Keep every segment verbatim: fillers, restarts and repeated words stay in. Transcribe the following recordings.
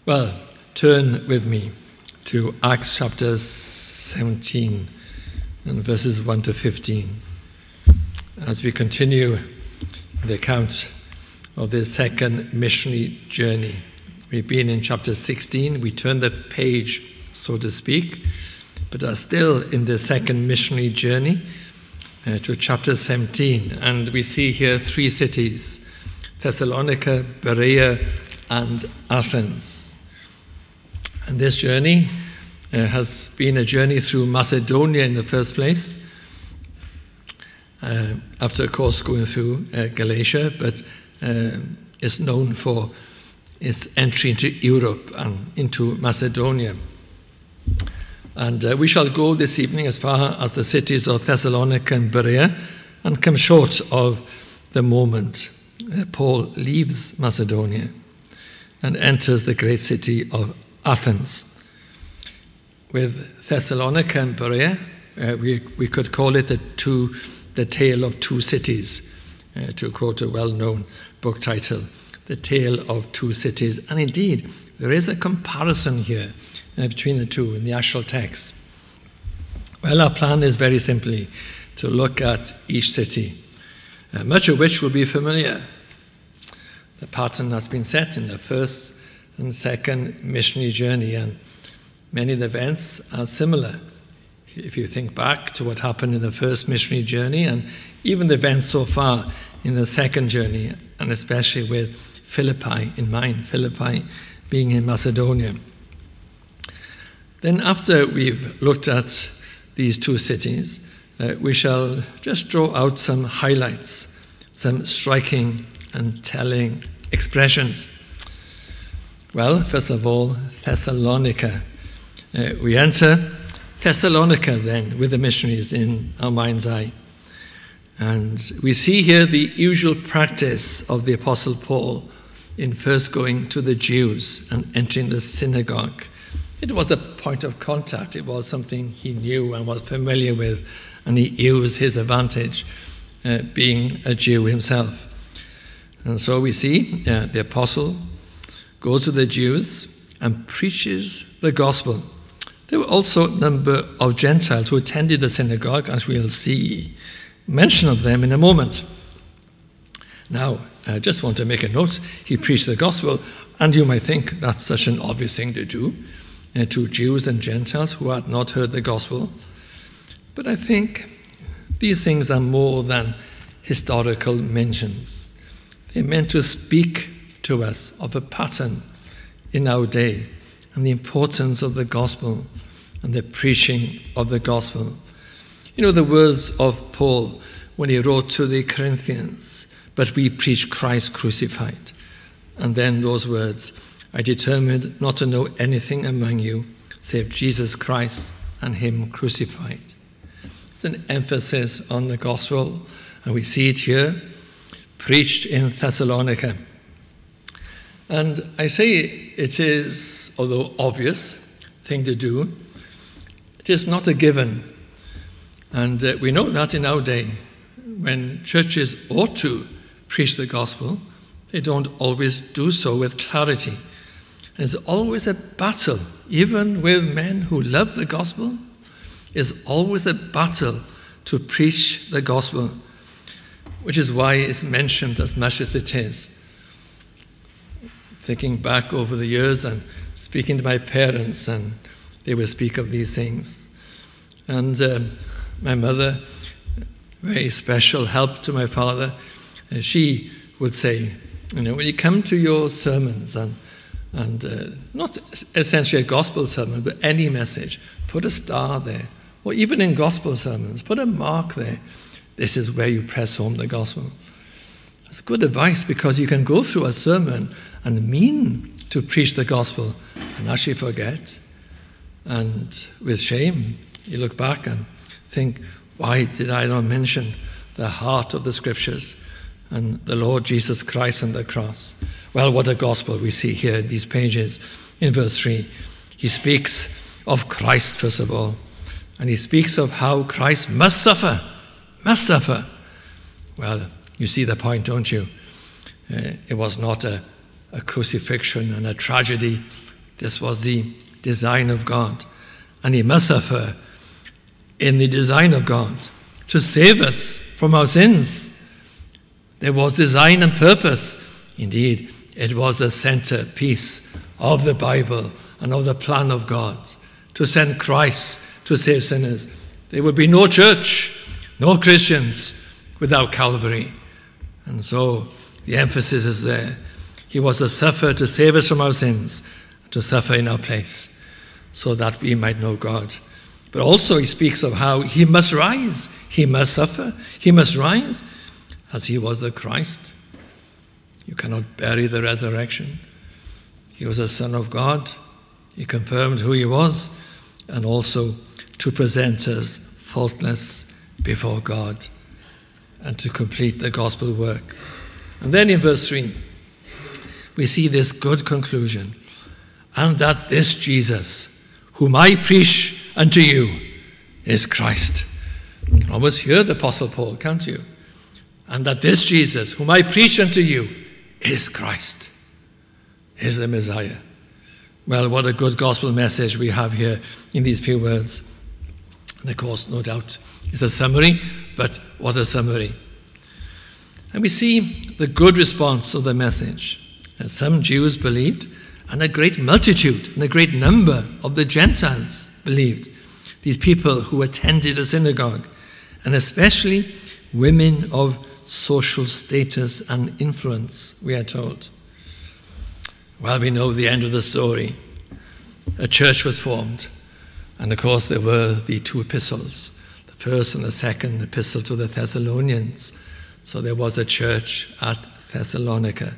Well, turn with me to Acts chapter seventeen and verses one to fifteen as we continue the account of the second missionary journey. We've been in chapter sixteen, we turned the page, so to speak, but are still in the second missionary journey uh, to chapter seventeen. And we see here three cities, Thessalonica, Berea, and Athens. And this journey uh, has been a journey through Macedonia in the first place, uh, after, of course, going through uh, Galatia, but uh, is known for its entry into Europe and into Macedonia. And uh, we shall go this evening as far as the cities of Thessalonica and Berea and come short of the moment uh, Paul leaves Macedonia and enters the great city of Athens. With Thessalonica and Berea, uh, we, we could call it the, two, the tale of two cities, uh, to quote a well-known book title, The Tale of Two Cities. And indeed, there is a comparison here uh, between the two in the actual text. Well, our plan is very simply to look at each city, uh, much of which will be familiar. The pattern has been set in the first and second missionary journey, and many of the events are similar. If you think back to what happened in the first missionary journey and even the events so far in the second journey, and especially with Philippi in mind, Philippi being in Macedonia. Then after we've looked at these two cities, uh, we shall just draw out some highlights, some striking and telling expressions. Well, first of all, Thessalonica. Uh, we enter Thessalonica then with the missionaries in our mind's eye. And we see here the usual practice of the Apostle Paul in first going to the Jews and entering the synagogue. It was a point of contact. It was something he knew and was familiar with, and he used his advantage, uh, being a Jew himself. And so we see uh, the Apostle goes to the Jews and preaches the gospel. There were also a number of Gentiles who attended the synagogue, as we'll see mention of them in a moment. Now, I just want to make a note. He preached the gospel, and you might think that's such an obvious thing to do uh, to Jews and Gentiles who had not heard the gospel. But I think these things are more than historical mentions. They're meant to speak to us of a pattern in our day and the importance of the gospel and the preaching of the gospel. You know the words of Paul when he wrote to the Corinthians, "But we preach Christ crucified." And then those words, "I determined not to know anything among you save Jesus Christ and him crucified." It's an emphasis on the gospel, and we see it here, preached in Thessalonica. And I say it is, although obvious thing to do, it is not a given. And uh, we know that in our day, when churches ought to preach the gospel, they don't always do so with clarity. And there's always a battle, even with men who love the gospel, is always a battle to preach the gospel, which is why it's mentioned as much as it is. Thinking back over the years and speaking to my parents, and they would speak of these things. And uh, my mother, very special help to my father, uh, she would say, you know, when you come to your sermons, and, and uh, not essentially a gospel sermon, but any message, put a star there. Or even in gospel sermons, put a mark there. This is where you press home the gospel. It's good advice, because you can go through a sermon and mean to preach the gospel and actually forget. And with shame, you look back and think, why did I not mention the heart of the scriptures and the Lord Jesus Christ on the cross? Well, what a gospel we see here in these pages. In verse three, he speaks of Christ first of all, and he speaks of how Christ must suffer, must suffer. Well, you see the point, don't you? Uh, it was not a, a crucifixion and a tragedy This was the design of God. And he must suffer in the design of God to save us from our sins. There was design and purpose. Indeed, it was the centerpiece of the Bible and of the plan of God to send Christ to save sinners. There would be no church, no Christians without Calvary. And so the emphasis is there. He was to suffer to save us from our sins, to suffer in our place, so that we might know God. But also he speaks of how he must rise, he must suffer, he must rise, as he was the Christ. You cannot bury the resurrection. He was the Son of God. He confirmed who he was, and also to present us faultless before God and to complete the gospel work. And then in verse three, we see this good conclusion. And that this Jesus, whom I preach unto you, is Christ. You can almost hear the Apostle Paul, can't you? And that this Jesus, whom I preach unto you, is Christ, is the Messiah. Well, what a good gospel message we have here in these few words. And of course, no doubt, it's a summary, but what a summary. And we see the good response of the message. And some Jews believed, and a great multitude and a great number of the Gentiles believed. These people who attended the synagogue, and especially women of social status and influence, we are told. Well, we know the end of the story. A church was formed, and of course there were the two epistles, the first and the second epistle to the Thessalonians. So there was a church at Thessalonica.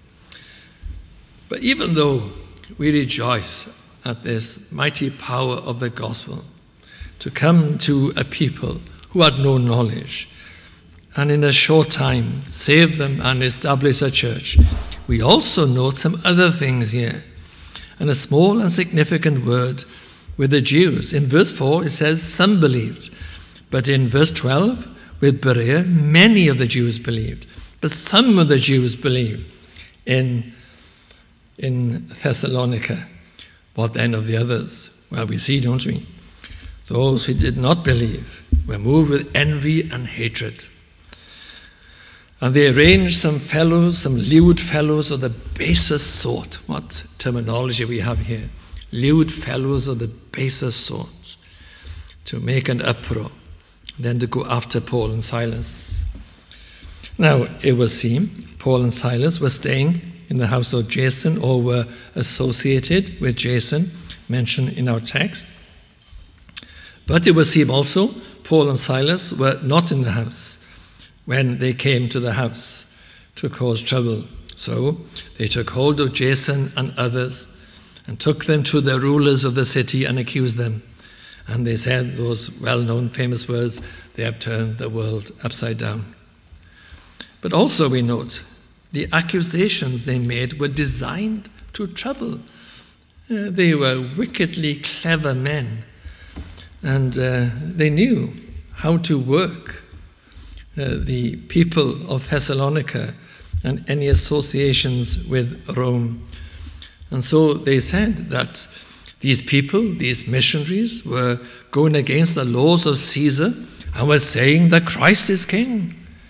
But even though we rejoice at this mighty power of the gospel to come to a people who had no knowledge, and in a short time save them and establish a church, we also note some other things here. And a small and significant word with the Jews. In verse four it says some believed, but in verse twelve with Berea many of the Jews believed. But some of the Jews believed in, in Thessalonica. What then of the others? Well, we see, don't we? Those who did not believe were moved with envy and hatred. And they arranged some fellows, some lewd fellows of the basest sort. What terminology we have here. Lewd fellows of the basest sort. To make an uproar. Then to go after Paul and Silas. Now, it would seem Paul and Silas were staying in the house of Jason, or were associated with Jason, mentioned in our text. But it would seem also Paul and Silas were not in the house when they came to the house to cause trouble. So they took hold of Jason and others and took them to the rulers of the city and accused them. And they said those well-known famous words, they have turned the world upside down. But also we note the accusations they made were designed to trouble. Uh, they were wickedly clever men, and uh, they knew how to work uh, the people of Thessalonica and any associations with Rome. And so they said that these people, these missionaries, were going against the laws of Caesar and were saying that Christ is king.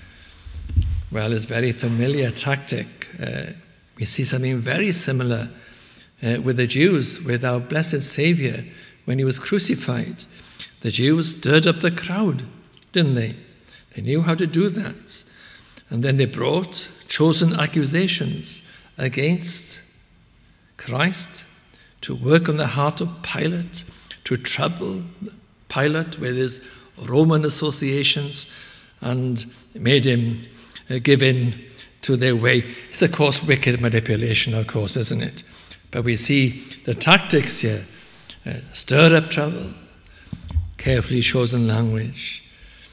Well, it's a very familiar tactic. Uh, we see something very similar uh, with the Jews, with our blessed Savior when he was crucified. The Jews stirred up the crowd, didn't they? They knew how to do that. And then they brought chosen accusations against Christ to work on the heart of Pilate, to trouble Pilate with his Roman associations, and made him uh, give in to their way. It's, of course, wicked manipulation, of course, isn't it? But we see the tactics here. Uh, stir up trouble, carefully chosen language,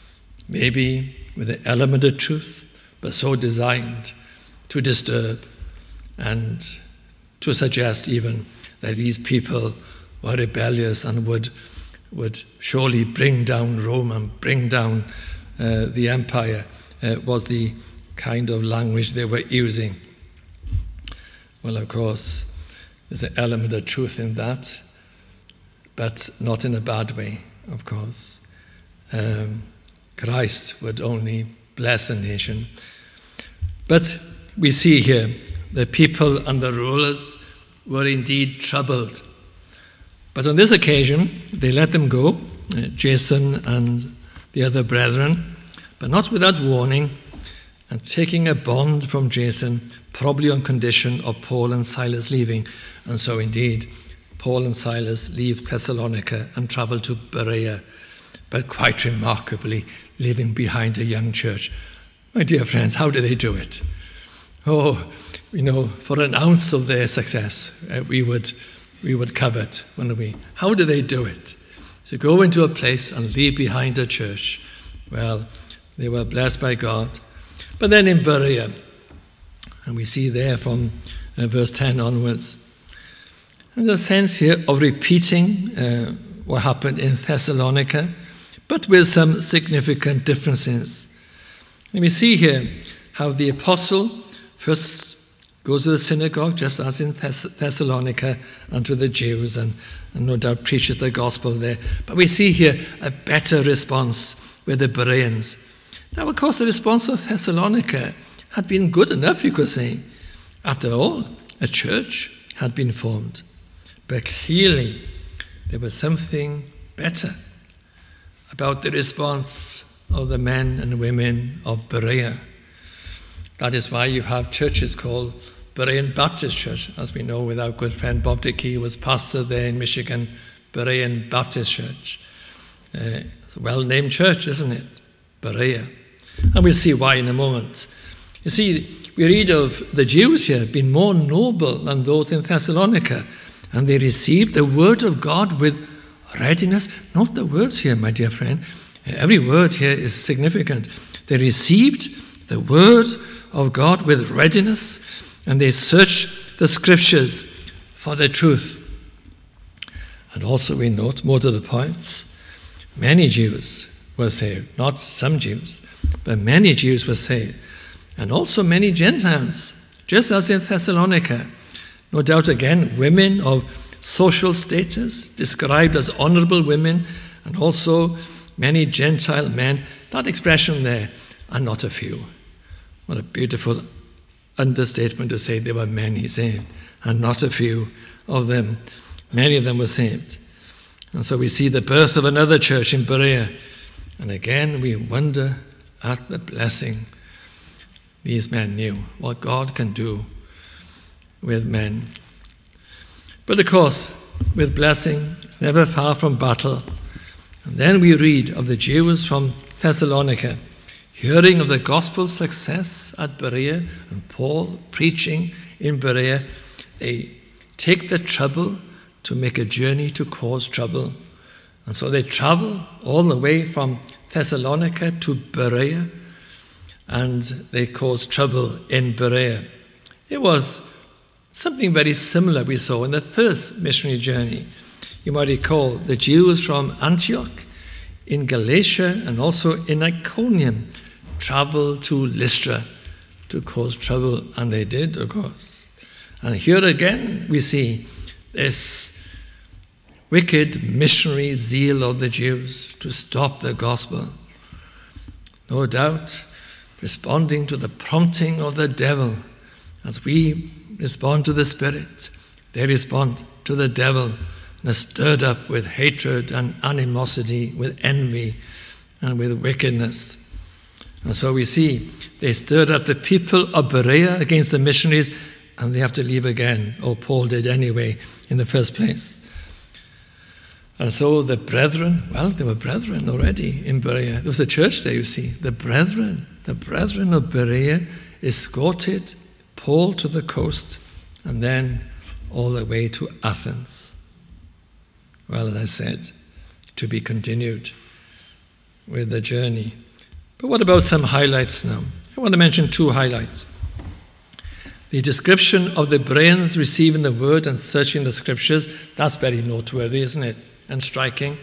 maybe with an element of truth, but so designed to disturb and to suggest even that these people were rebellious and would, would surely bring down Rome and bring down uh, the empire, uh, was the kind of language they were using. Well, of course, There's an element of truth in that, but not in a bad way, of course. Um, Christ would only bless a nation. But we see here the people and the rulers were indeed troubled. But on this occasion, they let them go, uh, Jason and the other brethren, but not without warning, and taking a bond from Jason, probably on condition of Paul and Silas leaving. And so indeed, Paul and Silas leave Thessalonica and travel to Berea, but quite remarkably, leaving behind a young church. My dear friends, how do they do it? Oh, you know, for an ounce of their success, uh, we would we would covet, wouldn't we? How do they do it? To go into a place and leave behind a church. Well, they were blessed by God. But then in Berea, and we see there from uh, verse ten onwards, there's a sense here of repeating uh, what happened in Thessalonica, but with some significant differences. And we see here how the apostle first goes to the synagogue, just as in Thess- Thessalonica, and to the Jews, and, and no doubt preaches the gospel there. But we see here a better response with the Bereans. Now, of course, the response of Thessalonica had been good enough, you could say. After all, a church had been formed. But clearly, there was something better about the response of the men and women of Berea. That is why you have churches called Berean Baptist Church. As we know, with our good friend Bob Dickey, who was pastor there in Michigan, Berean Baptist Church. Uh, it's a well-named church, isn't it? Berea. And we'll see why in a moment. You see, we read of the Jews here being more noble than those in Thessalonica, and they received the word of God with readiness. Note the words here, my dear friend. Every word here is significant. They received the word of God with readiness, and they searched the scriptures for the truth. And also we note, more to the point, many Jews were saved. Not some Jews, but many Jews were saved. And also many Gentiles, just as in Thessalonica. No doubt again, women of social status, described as honorable women, and also many Gentile men. That expression there, and not a few. What a beautiful understatement to say there were many saved, and not a few of them. Many of them were saved. And so we see the birth of another church in Berea. And again, we wonder at the blessing these men knew, what God can do with men. But of course, with blessing, it's never far from battle. And then we read of the Jews from Thessalonica, hearing of the gospel success at Berea and Paul preaching in Berea, they take the trouble to make a journey to cause trouble. And so they travel all the way from Thessalonica to Berea, and they caused trouble in Berea. It was something very similar we saw in the first missionary journey. You might recall the Jews from Antioch in Galatia and also in Iconium traveled to Lystra to cause trouble, and they did, of course. And here again we see this wicked missionary zeal of the Jews to stop the gospel. No doubt, responding to the prompting of the devil. As we respond to the Spirit, they respond to the devil and are stirred up with hatred and animosity, with envy and with wickedness. And so we see they stirred up the people of Berea against the missionaries, and they have to leave again, or Paul did anyway in the first place. And so the brethren, well, they were brethren already in Berea. There was a church there, you see. The brethren, the brethren of Berea escorted Paul to the coast and then all the way to Athens. Well, as I said, to be continued with the journey. But what about some highlights now? I want to mention two highlights. The description of the Bereans receiving the word and searching the scriptures, that's very noteworthy, isn't it? And striking.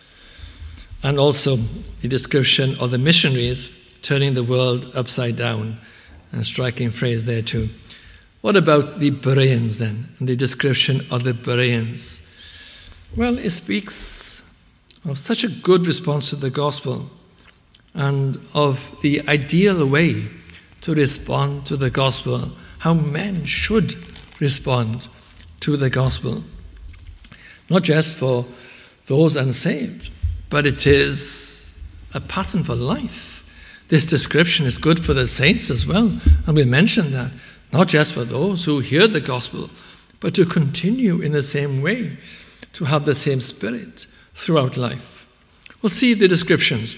And also the description of the missionaries turning the world upside down, and striking phrase there too. What about the Bereans then, and the description of the Bereans? Well, it speaks of such a good response to the gospel and of the ideal way to respond to the gospel, how men should respond to the gospel. Not just for those unsaved, but it is a pattern for life. This description is good for the saints as well, and we mentioned that. Not just for those who hear the gospel, but to continue in the same way, to have the same spirit throughout life. We'll see the descriptions.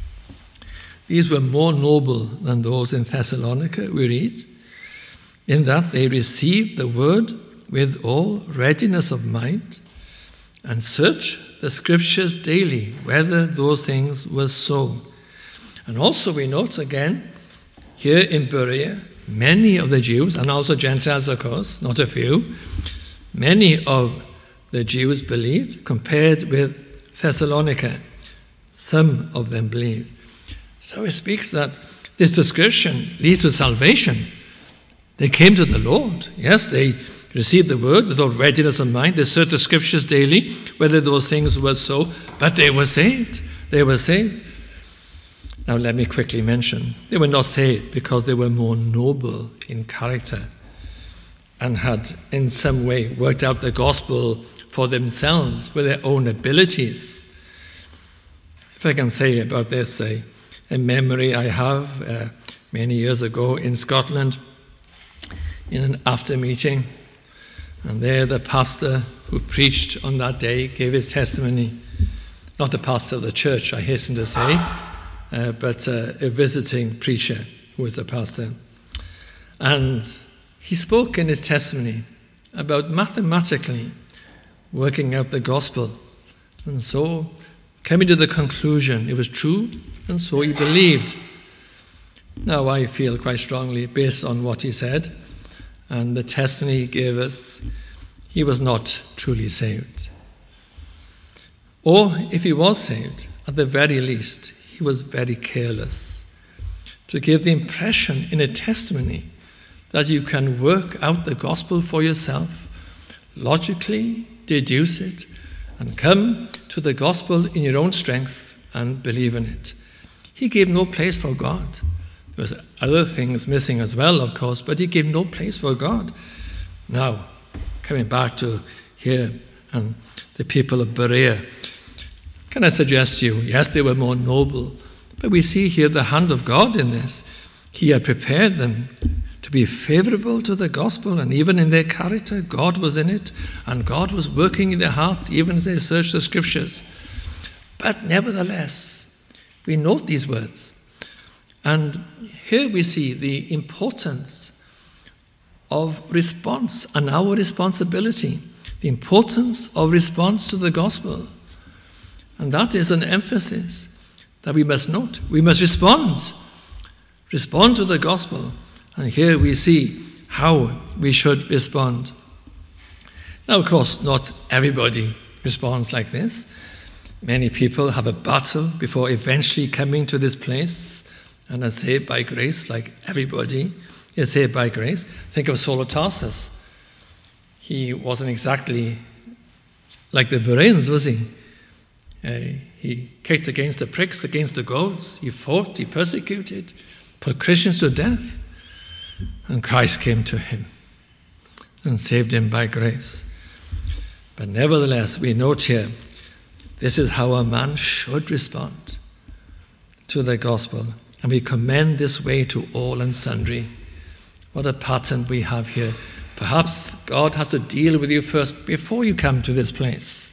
These were more noble than those in Thessalonica, we read, in that they received the word with all readiness of mind and searched the scriptures daily, whether those things were so. And also we note again, here in Berea, many of the Jews, and also Gentiles of course, not a few, many of the Jews believed, compared with Thessalonica. Some of them believed. So it speaks that this description leads to salvation. They came to the Lord. Yes, they received the word with all readiness of mind. They searched the scriptures daily, whether those things were so, but they were saved. They were saved. Now let me quickly mention, they were not saved because they were more noble in character and had in some way worked out the gospel for themselves with their own abilities. If I can say about this, a, a memory I have uh, many years ago in Scotland, in an after meeting, and there the pastor who preached on that day gave his testimony. Not the pastor of the church, I hasten to say, uh, but uh, a visiting preacher who was a pastor. And he spoke in his testimony about mathematically working out the gospel, and so coming to the conclusion it was true, and so he believed. Now I feel quite strongly, based on what he said and the testimony he gave us, he was not truly saved. Or if he was saved, at the very least, he was very careless to give the impression in a testimony that you can work out the gospel for yourself, logically deduce it, and come to the gospel in your own strength and believe in it. He gave no place for God. There was other things missing as well, of course, but he gave no place for God. Now, coming back to here and the people of Berea, can I suggest to you, yes, they were more noble, but we see here the hand of God in this. He had prepared them to be favorable to the gospel, and even in their character, God was in it, and God was working in their hearts, even as they searched the scriptures. But nevertheless, we note these words. And here we see the importance of response and our responsibility, the importance of response to the gospel. And that is an emphasis that we must note. We must respond, respond to the gospel. And here we see how we should respond. Now, of course, not everybody responds like this. Many people have a battle before eventually coming to this place and are saved by grace, like everybody is saved by grace. Think of Saul of Tarsus. He wasn't exactly like the Bereans, was he? Uh, he kicked against the pricks, against the goads. He fought, he persecuted, put Christians to death. And Christ came to him and saved him by grace. But nevertheless, we note here, this is how a man should respond to the gospel. And we commend this way to all and sundry. What a pattern we have here. Perhaps God has to deal with you first before you come to this place.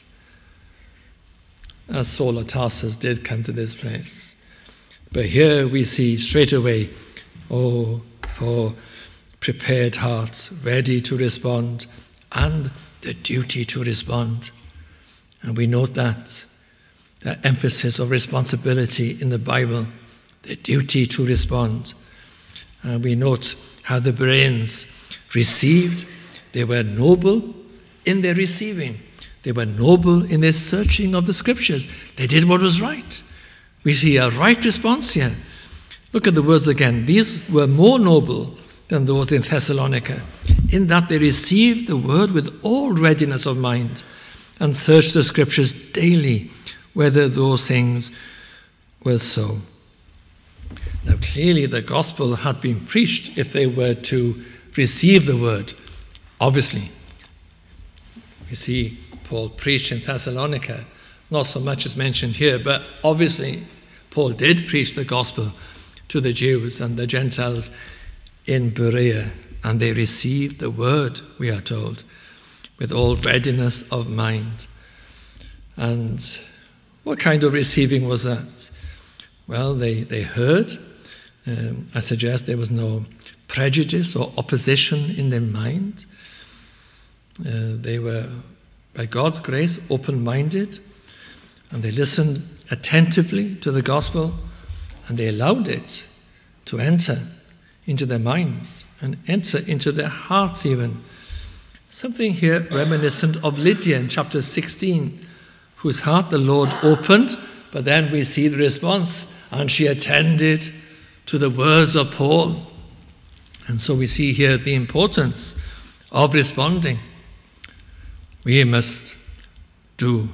As Saul of Tarsus did come to this place. But here we see straight away, oh, for prepared hearts, ready to respond, and the duty to respond. And we note that, that emphasis of responsibility in the Bible, the duty to respond. And we note how the Bereans received. They were noble in their receiving. They were noble in their searching of the scriptures. They did what was right. We see a right response here. Look at the words again. These were more noble than those in Thessalonica, in that they received the word with all readiness of mind and searched the scriptures daily whether those things were so. Now clearly the gospel had been preached if they were to receive the word. Obviously, we see Paul preached in Thessalonica, not so much as mentioned here, but obviously Paul did preach the gospel to the Jews and the Gentiles in Berea, and they received the word, we are told, with all readiness of mind. And what kind of receiving was that? Well, they, they heard. Um, I suggest there was no prejudice or opposition in their mind. Uh, they were, by God's grace, open-minded, and they listened attentively to the gospel, and they allowed it to enter into their minds and enter into their hearts even. Something here reminiscent of Lydia in chapter sixteen, whose heart the Lord opened, but then we see the response, and she attended to the words of Paul. And so we see here the importance of responding. We must do.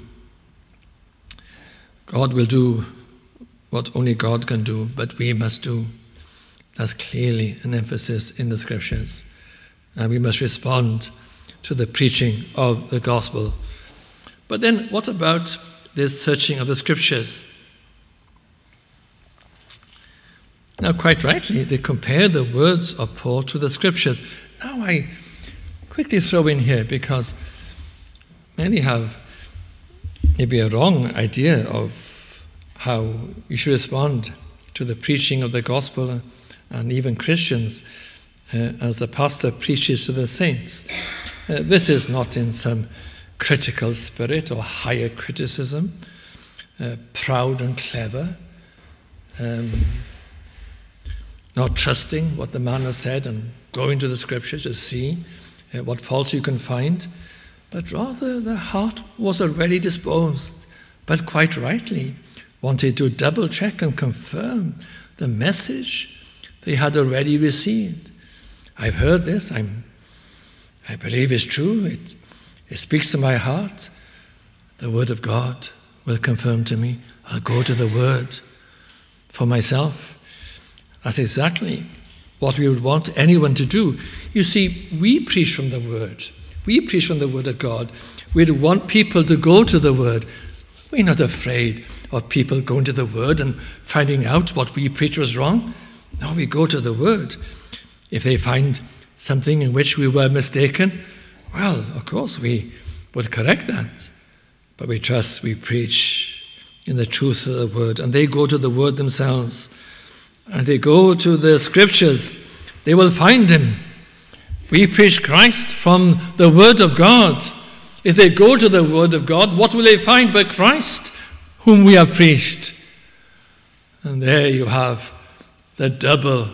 God will do what only God can do, but we must do. That's clearly an emphasis in the scriptures. And we must respond to the preaching of the gospel. But then what about this searching of the scriptures? Now, quite rightly, they compare the words of Paul to the scriptures. Now I quickly throw in here, because many have maybe a wrong idea of how you should respond to the preaching of the gospel, and even Christians, uh, as the pastor preaches to the saints. Uh, this is not in some critical spirit or higher criticism, uh, proud and clever, um, not trusting what the man has said and going to the scriptures to see uh, what faults you can find, but rather the heart was already disposed, but quite rightly wanted to double check and confirm the message they had already received. I've heard this, I'm, I believe it's true, it, it speaks to my heart. The word of God will confirm to me. I'll go to the word for myself. That's exactly what we would want anyone to do. You see, we preach from the word. We preach from the word of God. We'd want people to go to the word. We're not afraid of people going to the word and finding out what we preach was wrong. No, we go to the word. If they find something in which we were mistaken, well, of course, we would correct that. But we trust, we preach in the truth of the word. And they go to the word themselves. And they go to the scriptures. They will find him. We preach Christ from the word of God. If they go to the word of God, what will they find but Christ, whom we have preached? And there you have the double,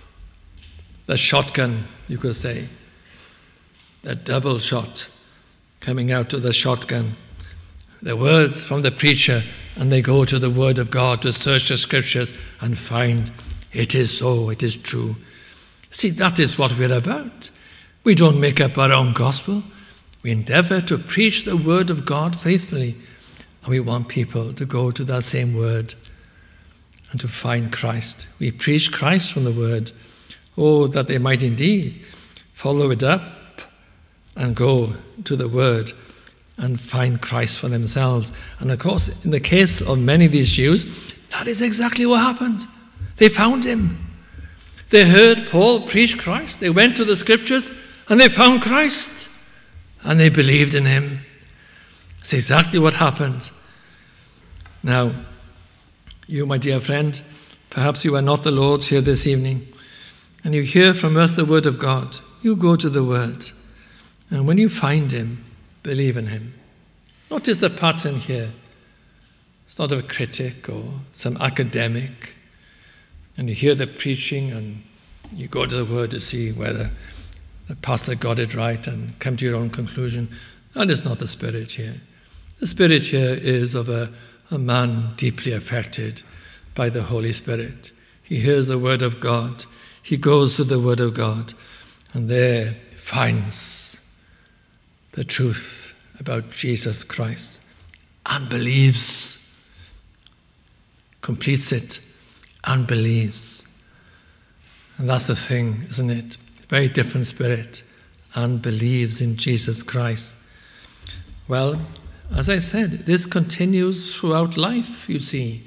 the shotgun, you could say, the double shot coming out of the shotgun. The words from the preacher, and they go to the word of God to search the scriptures and find it is so, it is true. See, that is what we're about. We don't make up our own gospel. We endeavor to preach the word of God faithfully, and we want people to go to that same word and to find Christ. We preach Christ from the word. Oh, that they might indeed follow it up and go to the word and find Christ for themselves. And of course, in the case of many of these Jews, that is exactly what happened. They found him. They heard Paul preach Christ. They went to the scriptures and they found Christ. And they believed in him. That's exactly what happened. Now, you, my dear friend, perhaps you are not the Lord's here this evening, and you hear from us the word of God. You go to the word, and when you find him, believe in him. Notice the pattern here. It's not a critic or some academic, and you hear the preaching, and you go to the word to see whether the pastor got it right and come to your own conclusion. That is not the spirit here. The spirit here is of a A man deeply affected by the Holy Spirit. He hears the word of God. He goes to the word of God. And there, finds the truth about Jesus Christ and believes, completes it and believes. And that's the thing, isn't it? A very different spirit, and believes in Jesus Christ. Well, as I said, this continues throughout life, you see.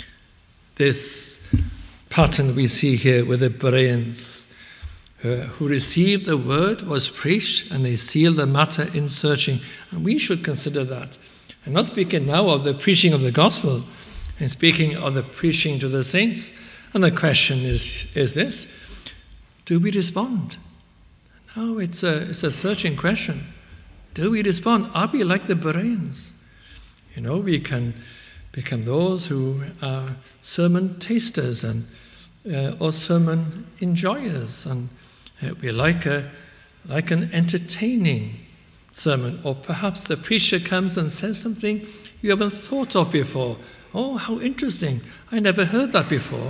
This pattern we see here with the Bereans, uh, who received the word, was preached, and they sealed the matter in searching. And we should consider that. I'm not speaking now of the preaching of the gospel. I'm speaking of the preaching to the saints. And the question is, is this: do we respond? No, it's a, it's a searching question. Do we respond? Are we like the Bereans? You know, we can become those who are sermon tasters and uh, or sermon enjoyers, and uh, we like a like an entertaining sermon. Or perhaps the preacher comes and says something you haven't thought of before. Oh, how interesting! I never heard that before.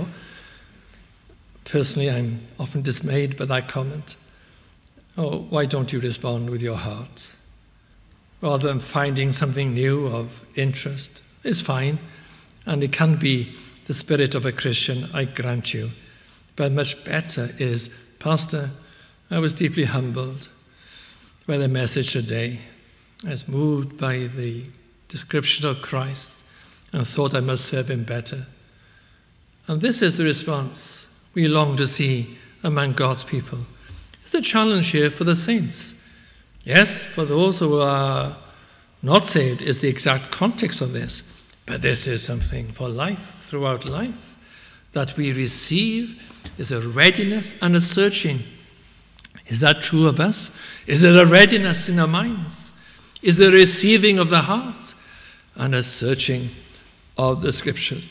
Personally, I'm often dismayed by that comment. Oh, why don't you respond with your heart? Rather than finding something new of interest, is fine, and it can be the spirit of a Christian, I grant you. But much better is, Pastor, I was deeply humbled by the message today. I was moved by the description of Christ and thought I must serve him better. And this is the response we long to see among God's people. It's a challenge here for the saints. Yes, for those who are not saved is the exact context of this. But this is something for life, throughout life, that we receive is a readiness and a searching. Is that true of us? Is there a readiness in our minds? Is there a receiving of the heart and a searching of the scriptures?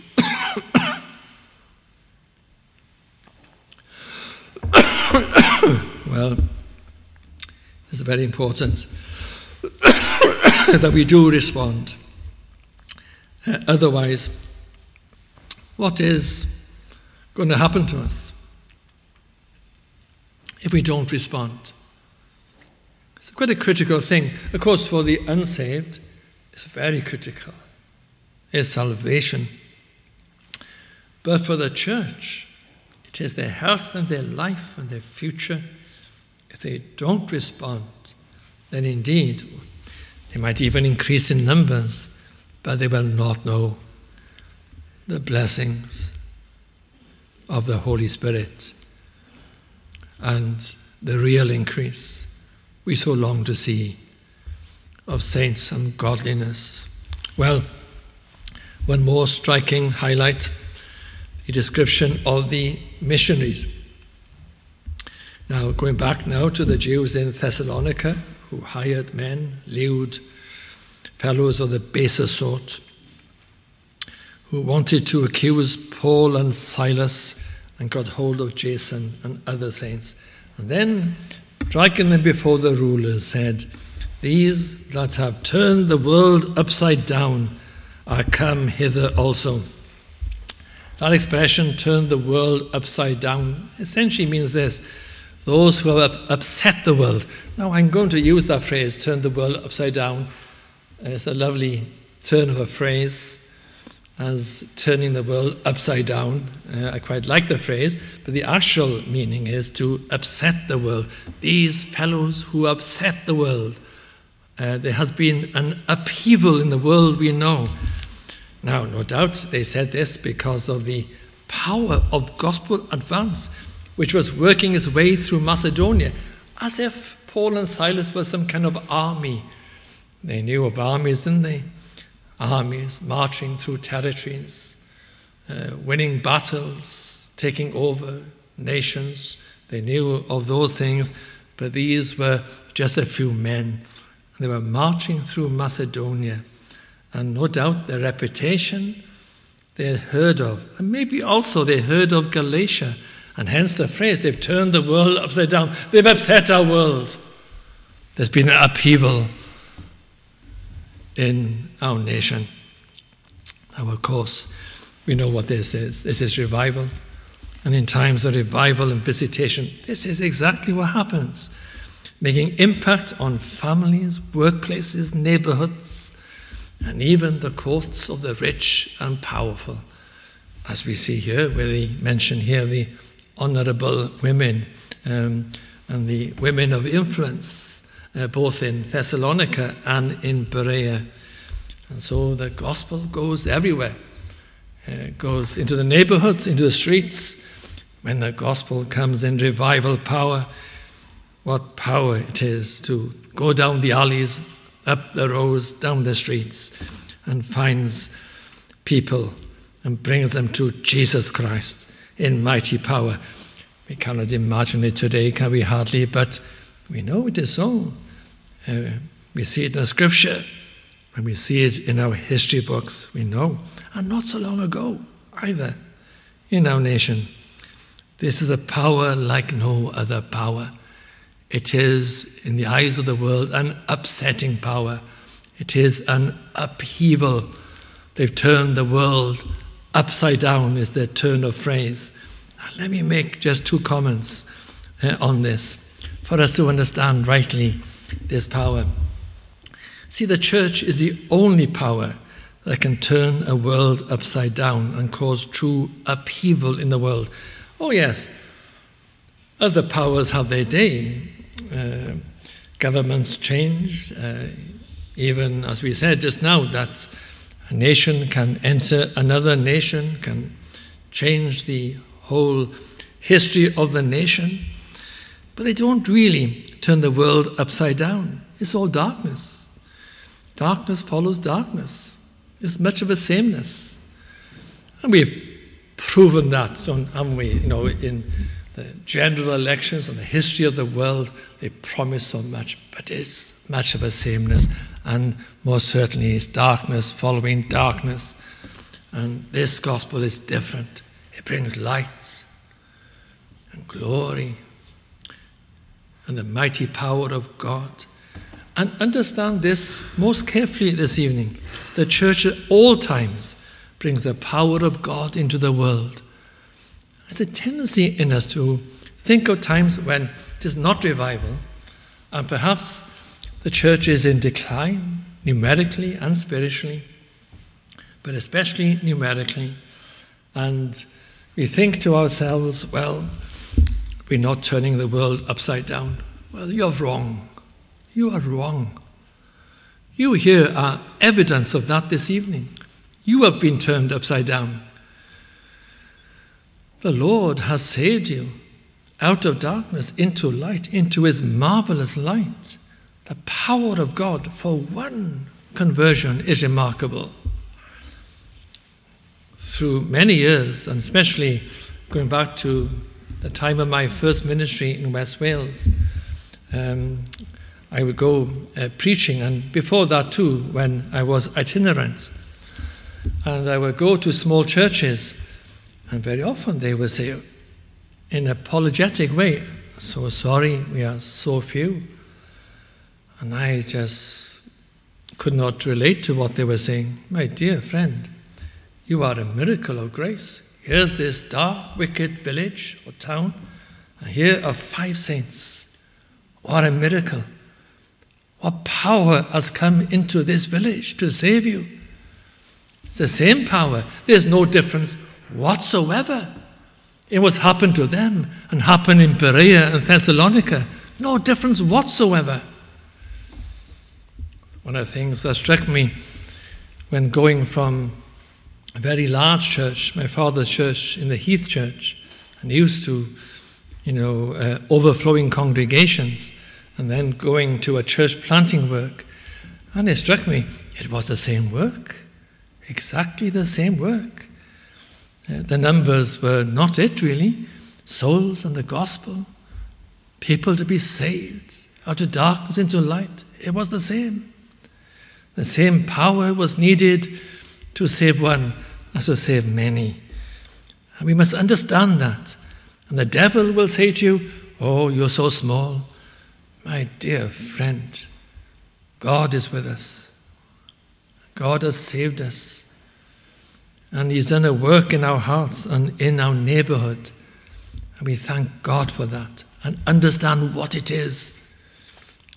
Well, it's very important that we do respond. Uh, otherwise, what is going to happen to us if we don't respond? It's quite a critical thing. Of course, for the unsaved, it's very critical. It's salvation. But for the church, it is their health and their life and their future. If they don't respond, then indeed, they might even increase in numbers, but they will not know the blessings of the Holy Spirit and the real increase we so long to see of saints and godliness. Well, one more striking highlight, the description of the missionaries. Now, going back now to the Jews in Thessalonica, who hired men, lewd fellows of the baser sort, who wanted to accuse Paul and Silas and got hold of Jason and other saints. And then, striking them before the rulers, said, "These that have turned the world upside down are come hither also." That expression, "turned the world upside down," essentially means this: those who have upset the world. Now, I'm going to use that phrase, "turn the world upside down." It's a lovely turn of a phrase, as turning the world upside down. Uh, I quite like the phrase, but the actual meaning is to upset the world. These fellows who upset the world. Uh, there has been an upheaval in the world we know. Now, no doubt they said this because of the power of gospel advance, which was working its way through Macedonia, as if Paul and Silas were some kind of army. They knew of armies, didn't they? Armies marching through territories, uh, winning battles, taking over nations. They knew of those things, but these were just a few men. They were marching through Macedonia, and no doubt their reputation they had heard of, and maybe also they heard of Galatia, and hence the phrase, they've turned the world upside down. They've upset our world. There's been an upheaval in our nation. Now, of course, we know what this is. This is revival. And in times of revival and visitation, this is exactly what happens. making impact on families, workplaces, neighborhoods, and even the courts of the rich and powerful. As we see here, where they mention here the honorable women um, and the women of influence, uh, both in Thessalonica and in Berea. And so the gospel goes everywhere. Uh, it goes into the neighborhoods, into the streets. When the gospel comes in revival power, what power it is to go down the alleys, up the roads, down the streets, and finds people and brings them to Jesus Christ in mighty power. We cannot imagine it today, can we? Hardly, but we know it is so. Uh, we see it in the scripture. When we see it in our history books, we know. And not so long ago either in our nation. This is a power like no other power. It is, in the eyes of the world, an upsetting power. It is an upheaval. They've turned the world upside down, is their turn of phrase. Now, let me make just two comments uh, on this for us to understand rightly this power. See, the church is the only power that can turn a world upside down and cause true upheaval in the world. Oh yes, other powers have their day. Uh, governments change. Uh, even, as we said just now, that a nation can enter another nation, can change the whole history of the nation. But they don't really turn the world upside down. It's all darkness. Darkness follows darkness. It's much of a sameness. And we've proven that, haven't we? You know, in the general elections and the history of the world, they promise so much, but it's much of a sameness. And most certainly it's darkness following darkness. And this gospel is different. It brings light and glory and the mighty power of God. And understand this most carefully this evening. The church at all times brings the power of God into the world. There's a tendency in us to think of times when it is not revival, and perhaps the church is in decline, numerically and spiritually, but especially numerically. And we think to ourselves, well, we're not turning the world upside down. Well, you're wrong. You are wrong. You here are evidence of that this evening. You have been turned upside down. The Lord has saved you out of darkness into light, into his marvelous light. The power of God for one conversion is remarkable. Through many years, and especially going back to the time of my first ministry in West Wales, um, I would go uh, preaching, and before that too, when I was itinerant. And I would go to small churches, and very often they would say, in an apologetic way, so sorry, we are so few. And I just could not relate to what they were saying. My dear friend, you are a miracle of grace. Here's this dark, wicked village or town, and here are five saints. What a miracle. What power has come into this village to save you? It's the same power. There's no difference whatsoever. It was happened to them and happened in Berea and Thessalonica. No difference whatsoever. One of the things that struck me when going from a very large church, my father's church in the Heath Church, and used to, you know, uh, overflowing congregations, and then going to a church planting work. And it struck me, it was the same work. Exactly the same work. Uh, the numbers were not it, really. Souls and the gospel. People to be saved out of darkness into light. It was the same. The same power was needed to save one as to save many. And we must understand that. And the devil will say to you, oh, you're so small. My dear friend, God is with us. God has saved us. And he's done a work in our hearts and in our neighborhood. And we thank God for that and understand what it is.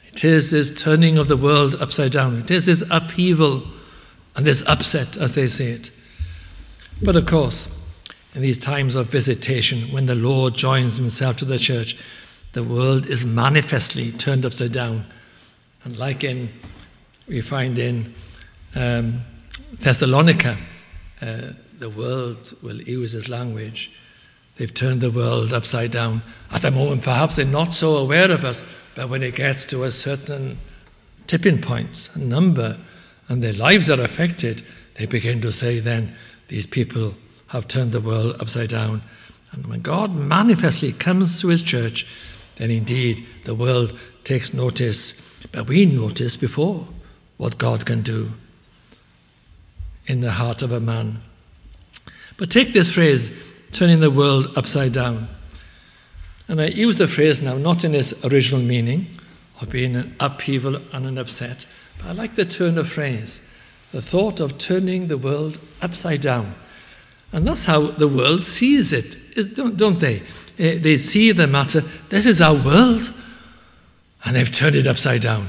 It is this turning of the world upside down. It is this upheaval and this upset, as they say it. But of course, in these times of visitation, when the Lord joins himself to the church, the world is manifestly turned upside down. And like in, we find in um, Thessalonica, uh, the world will use this language. They've turned the world upside down. At the moment, perhaps they're not so aware of us, but when it gets to a certain tipping point, a number, and their lives are affected, they begin to say then, these people have turned the world upside down. And when God manifestly comes to his church, then indeed the world takes notice. But we notice before what God can do in the heart of a man. But take this phrase, turning the world upside down. And I use the phrase now not in its original meaning of being an upheaval and an upset, but I like the turn of phrase, the thought of turning the world upside down. And that's how the world sees it, don't they? They see the matter, this is our world, and they've turned it upside down.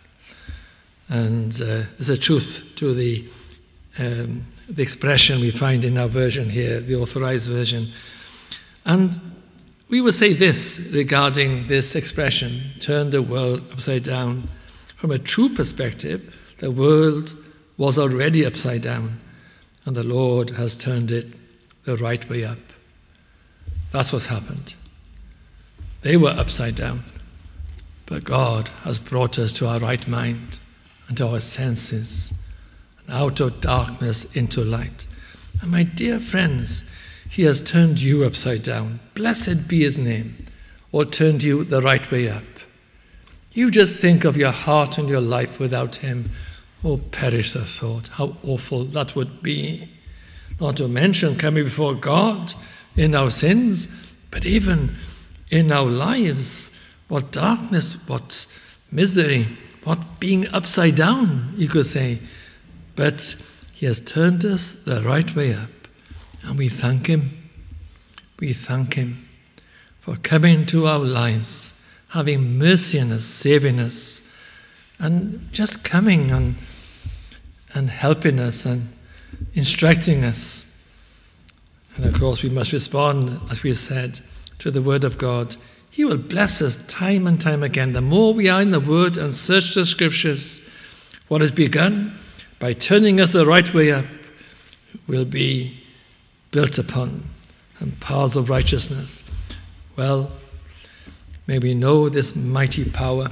And uh, there's a truth to the um, the expression we find in our version here, the Authorized Version. And we will say this regarding this expression, turn the world upside down. From a true perspective, the world was already upside down, and the Lord has turned it the right way up. That's what's happened. They were upside down, but God has brought us to our right mind and to our senses, and out of darkness into light. And my dear friends, he has turned you upside down. Blessed be his name, or turned you the right way up. You just think of your heart and your life without him. Oh, perish the thought, how awful that would be. Not to mention coming before God in our sins, but even in our lives. What darkness, what misery, what being upside down, you could say. But he has turned us the right way up, and we thank him. We thank him for coming into our lives, having mercy on us, saving us, and just coming and, and helping us and instructing us. And of course, we must respond, as we said, to the word of God. He will bless us time and time again. The more we are in the word and search the scriptures, what has begun by turning us the right way up will be built upon, and paths of righteousness. Well, may we know this mighty power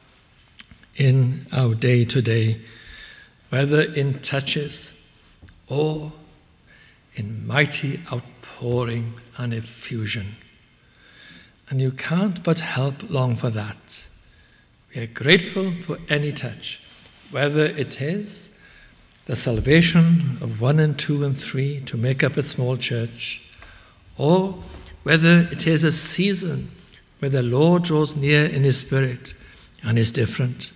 in our day to day, whether in touches or in mighty outpouring and effusion. And you can't but help long for that. We are grateful for any touch, whether it is the salvation of one and two and three to make up a small church, or whether it is a season where the Lord draws near in his spirit and is different.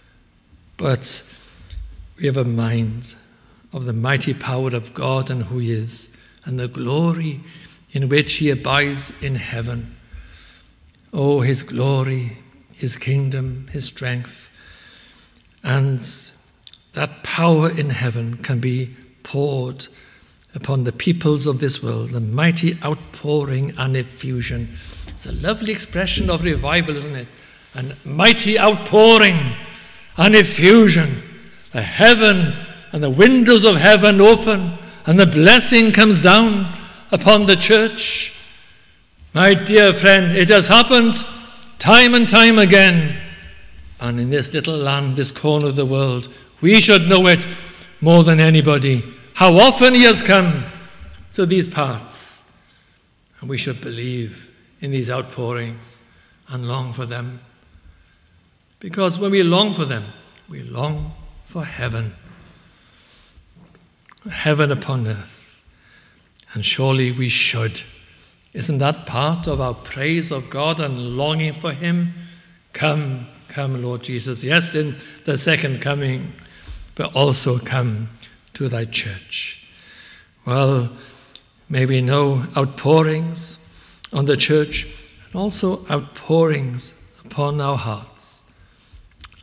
But we have a mind of the mighty power of God and who he is, and the glory in which he abides in heaven. Oh, his glory, his kingdom, his strength. And that power in heaven can be poured upon the peoples of this world, the mighty outpouring and effusion. It's a lovely expression of revival, isn't it? And mighty outpouring and effusion. The heaven and the windows of heaven open, and the blessing comes down upon the church. My dear friend, it has happened time and time again. And in this little land, this corner of the world, we should know it more than anybody, how often he has come to these parts. And we should believe in these outpourings and long for them. Because when we long for them, we long for heaven. Heaven upon earth. And surely we should. Isn't that part of our praise of God and longing for him? Come, come, Lord Jesus. Yes, in the second coming, but also come to thy church. Well, may we know outpourings on the church and also outpourings upon our hearts.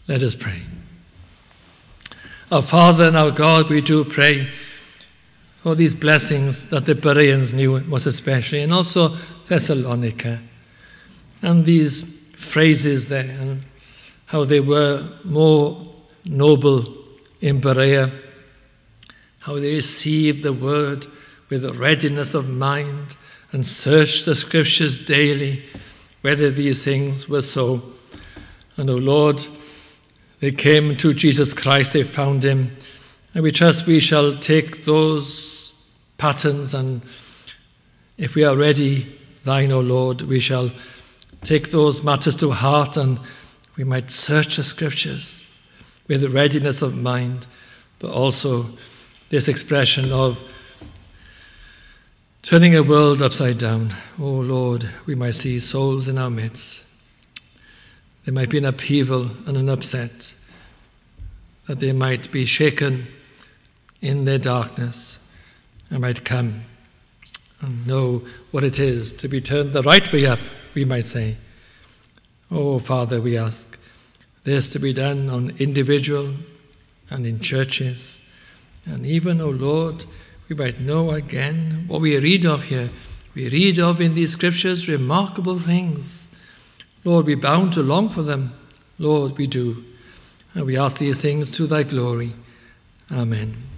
Let us pray. Our Father and our God, we do pray for these blessings that the Bereans knew most especially, and also Thessalonica, and these phrases there, and how they were more noble in Berea, how they received the word with a readiness of mind and searched the scriptures daily, whether these things were so. And, O Lord, they came to Jesus Christ, they found him, and we trust we shall take those patterns, and if we are ready, thine, O Lord, we shall take those matters to heart, and we might search the scriptures with a readiness of mind, but also this expression of turning a world upside down. Oh Lord, we might see souls in our midst. There might be an upheaval and an upset, that they might be shaken in their darkness and might come and know what it is to be turned the right way up, we might say. Oh Father, we ask this to be done on individual and in churches, and even, oh Lord, we might know again what we read of here. We read of in these scriptures remarkable things. Lord, we're bound to long for them. Lord, we do. And we ask these things to thy glory. Amen.